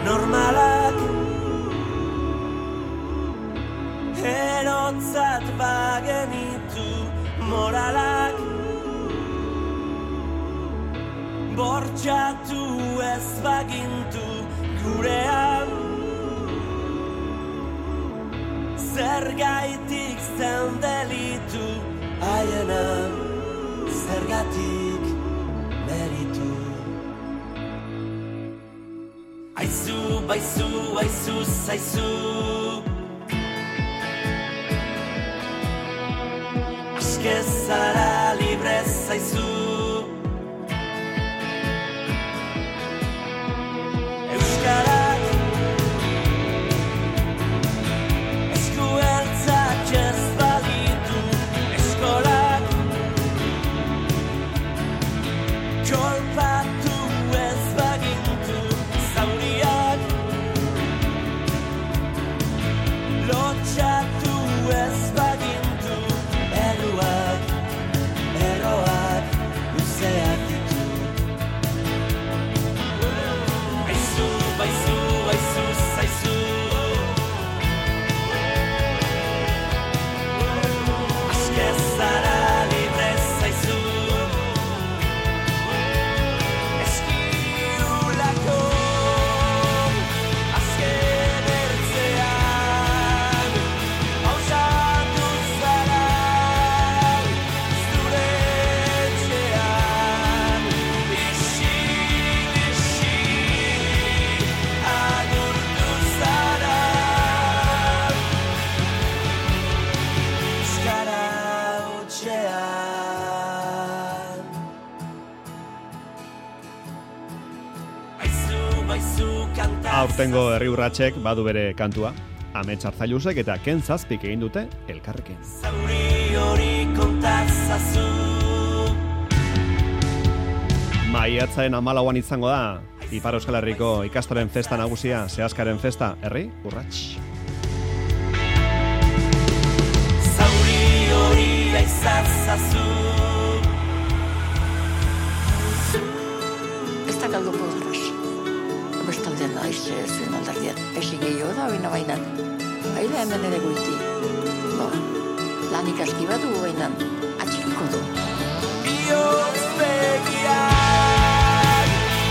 normalak erotzat bagenitu moralak bortxatu ez bagintu gurean zergaitik zen delitu haienan zergatik meritu aizu, baizu, aizu, zaizu Askezara libre zaizu Euskarak eskueltzak ez balitu eskolak kolpatu ez bagintu zauriak lotxatu ez bagintu eruak, eroak luzeak ditu aizu, baizu, aizu, zaizu Askezara libre zaizu Eskiulako azken ertzean Hausatu zara zure etxean Ixi, agurtu zara Euskara hutsean Aizu, baizu, kanta Aurtengo herri urratsek badu bere kantua. Amets Arzailusek eta Ken Zazpik egin dute elkarrekin. Zauri hori kontazazu Maiatzaren 14an izango da Ipar Euskal Herriko ikastoren festa nagusia, Seaskaren festa, herri urrats. Zauri hori aizazazu Ez da galdu podros. Bestaldean naiz zuen aldardian. Esi gehiago da oina bainan. Baila hemen ere goiti. Lanik aski badu bainan. Atxikiko du. Bihotz begiak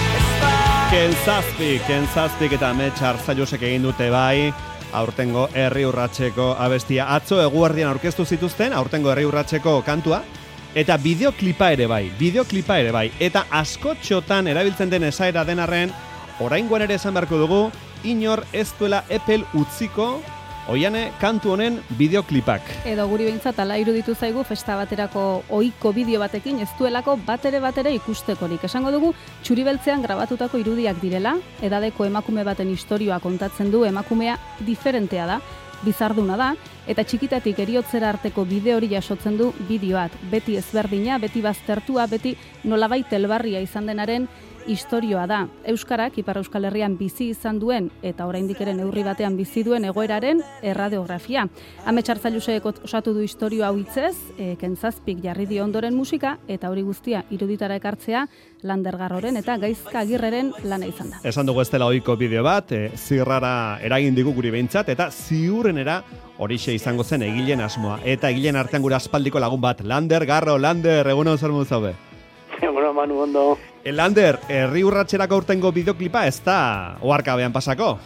Ken Zazpik eta Amets Arzailusek egin dute bai. Aurtengo herri urratseko abestia atzo eguerdian aurkeztu zituzten, aurtengo herri urratseko kantua. Eta bideoklipa ere bai. Eta askotxotan erabiltzen den esaera denarren, oraingoan ere esan beharko dugu, inor ez duela epel utziko, oiane kantu honen bideoklipak. Edo guri behintzat ala iruditu zaigu festa baterako ohiko bideo batekin ez duelako batere ikustekorik. Esango dugu txuribeltzean grabatutako irudiak direla, edadeko emakume baten istorioa kontatzen du, emakumea diferentea da, bizarduna da, eta txikitatik eriotzera arteko bide hori jasotzen du bideoak. Beti ezberdina, beti baztertua, beti nolabait elbarria izan denaren istorioa da. Euskarak Ipar Euskal Herrian bizi izan duen eta oraindik ere neurri batean bizi duen egoeraren erradiografia. Amets Arzailusek osatu du istorioa hau hitzez, Ken Zazpik jarri dio ondoren musika eta hori guztia iruditara ekartzea Lander Garroren eta Gaizka Agirreren lana izan da. Esan dugu ez dela ohiko bideo bat, zirrara eragin digu guri behintzat eta ziurrenera horixe izango zen egileen asmoa. Eta egileen artean gure aspaldiko lagun bat, Lander Garro, Lander, egunon zer modu zaude? Bueno, Manu, ondo. Lander, herri urratserako aurtengo bideoklipa ez da oharkabean pasako?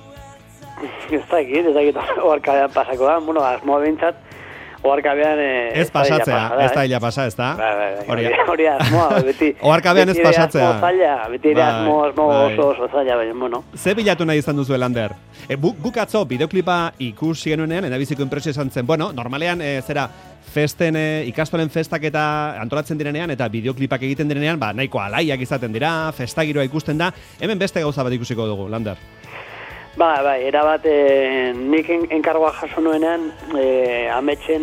Ez dakit oharkabean pasako da. Bueno, asmoa behintzat, oharkabean ez pasatzea, ez da ila pasa, ez da? Hori asmoa, beti. Oharkabean ez pasatzea. Beti ere asmoa oso zaila, baina, bueno. Ze bilatu nahi izan duzu, Lander? Guk atzo bideoklipa ikusi genuenean, edabiziko impresio izan zen, bueno, normalean, zera, festen, ikastolen festak eta antolatzen direnean, eta bideoklipak egiten direnean, nahiko alaiak izaten dira, festagiroa ikusten da, hemen beste gauza bat ikusiko dugu, Lander. Bai, erabat, nik enkargoa jaso nuenean, ametxen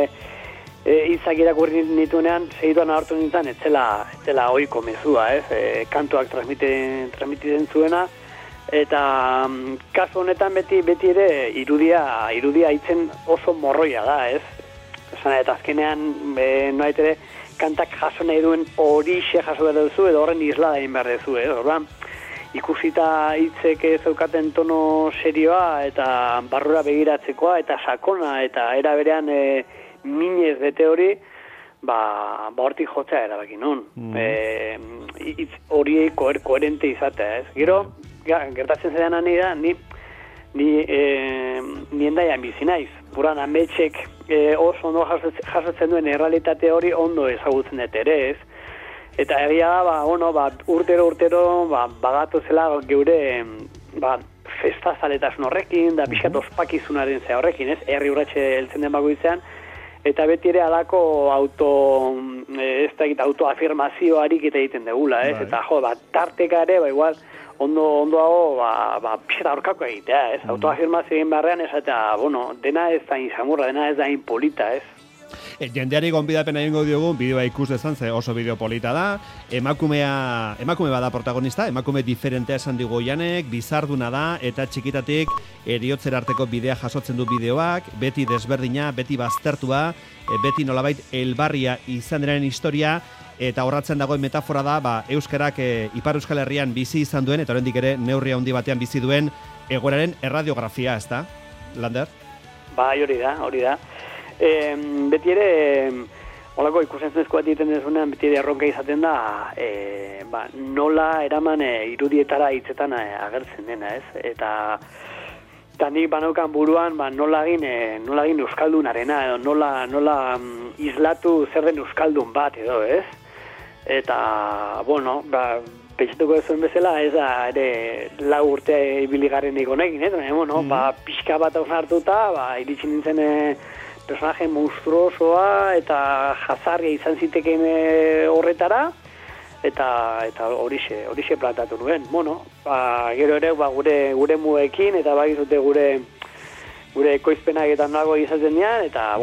hitzak irakurri nituenean, segituan hartu nintzen, ez zela ohiko mezua, kantuak transmititzen zuena, eta kasu honetan beti ere irudia hitzen oso morroia da, ez? Esan, eta azkenean, noait ere, kantak jaso nahi duen horixe jaso behar duzu, edo horren islada egin behar duzu, Orduan, ikusita hitzek zeukaten tono serioa eta barrura begiratzekoa eta sakona eta era berean minez bete hori, hortik jotzea erabaki nun. Hori koherente izatea, ez? Gero, gertatzen zedean nahi da, ni endaian bizi naiz. Buran ametxek oso ondo jasotzen duen errealitate hori ondo ezagutzen dut ere, ez? Eta egia da, urtero bagatu zela geure festa zaletasun horrekin, da pixkat ospakizunaren zea horrekin, ez? Herri urratxe heltzen den bakoitzean, eta beti ere alako autoafirmazio ariketa egiten degula, ez? Eta tarteka ere, igual, ondoago, pixeta aurkako egitea, ez? Autoafirmazio egin beharrean, ez eta, dena ez da insamurra, dena ez da inpolita, ez? Jendeari gonbidapen egingo diogu, bideoa ikus dezan, ze oso bideo polita da, emakume bada protagonista, emakume diferentea esan digu Janek, bizarduna da, eta txikitatik eriotzera arteko bidea jasotzen du bideoak, beti desberdina, beti baztertua, beti nolabait elbarria izan denaren historia, eta horratzen dagoen metafora da, euskarak Ipar Euskal Herrian bizi izan duen, eta oraindik ere neurri handi batean bizi duen egoeraren erradiografia, ez da? Lander? Hori da. Beti ere, holako ikusentzezko bat egiten dezunean, beti ere erronka izaten da, nola eraman irudietara hitzetan agertzen dena, ez? Eta nik banaukan buruan, nola egin euskaldunarena, edo nola islatu zer den euskaldun bat, edo, ez? Eta, pentsatuko zuen bezala, ez da, ere, 4 urte ibiligarren ikonekin, pixka bat hartuta, iritsi nintzen personaje monstruosoa eta jazarria izan zitekeen horretara, eta horixe plantatu nuen. Gero ere, gure muekin, eta bagizute gure ekoizpenak eta nago izaten dian, eta,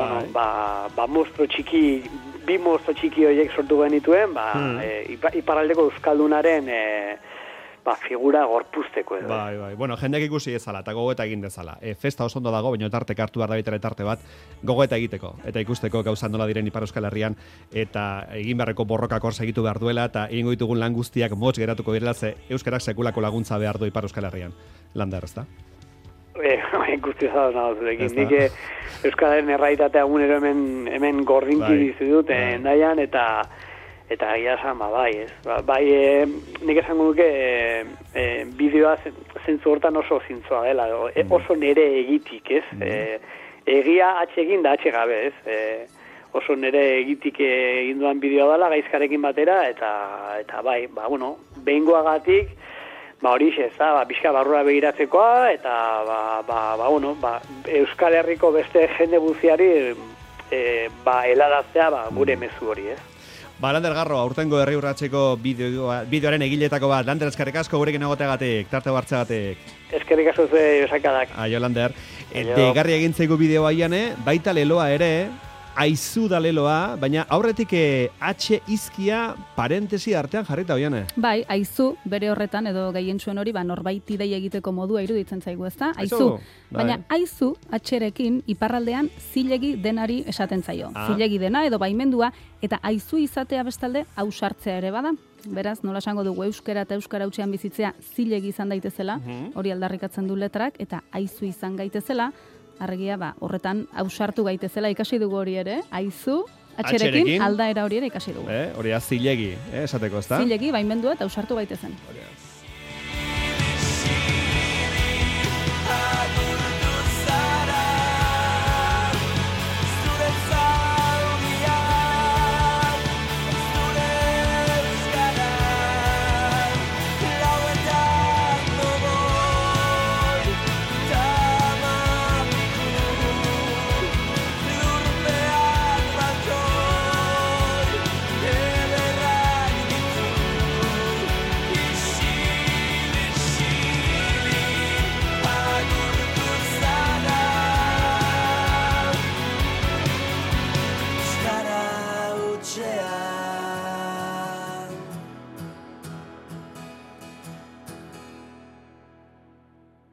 bi monstro txiki horiek sortu genituen, iparraldeko euskaldunaren figura gorpuzteko edo. Bai. Jendeak ikusi ezala, eta gogoeta egin dezala. Festa oso ondo dago, baina tartek hartu behar da bitare tarte bat, gogoeta egiteko, eta ikusteko gauza nola diren Ipar Euskal Herrian, eta egin beharreko borrokak hor segitu behar duela, eta egingo ditugun lan guztiak motz geratuko direla, ze euskarak sekulako laguntza behar du Ipar Euskal Herrian. Lander, ez da? Guzti zara nago zurekin. Nik Euskalaren erraitatea egunero hemen gordinki dizu dut, endaian, eta egia esan, bai, ez. Nik esango duke bideoa zentzu hortan oso zintzoa dela, oso nere egitik, ez. Egia egin da gabe, ez. Oso nere egitik egin duan bideoa dela, gaizkarekin batera, eta bai, behingoagatik, horixe, ez da, pixka barrura begiratzekoa, eta, Euskal Herriko beste jende buziari, helaraztea, gure mezu hori, ez. Lander Garro, aurtengo Herri Urratseko bideoaren egiletako bat. Lander, eskerrik asko gurekin egoteagatik, tarte hartzeagatik. Eskerrik asko ze osakadak. Aio, Lander. Degarri egin zaigu bideoa iane, baita leloa ere, aizu da leloa, baina aurretik H izkia parentesi artean jarrita oiane. Bai, aizu, bere horretan, edo gehientzuen hori, norbait idei egiteko modua iruditzen zaigu, ezta? Aizu. Baina aizu, H-rekin, iparraldean zilegi denari esaten zaio. Zilegi dena edo baimendua, eta aizu izatea bestalde ausartzea ere bada. Beraz, nola esango dugu euskara eta euskara hutsean bizitzea zilegi izan daitezela, hori aldarrikatzen du letrak, eta aizu izan gaitezela, argia, horretan ausartu gaitezela ikasi dugu hori ere, aizu, H-rekin aldaera hori ere ikasi dugu. Hori zilegi, esateko, ezta? Zilegi, baimendua eta ausartu gaitezen.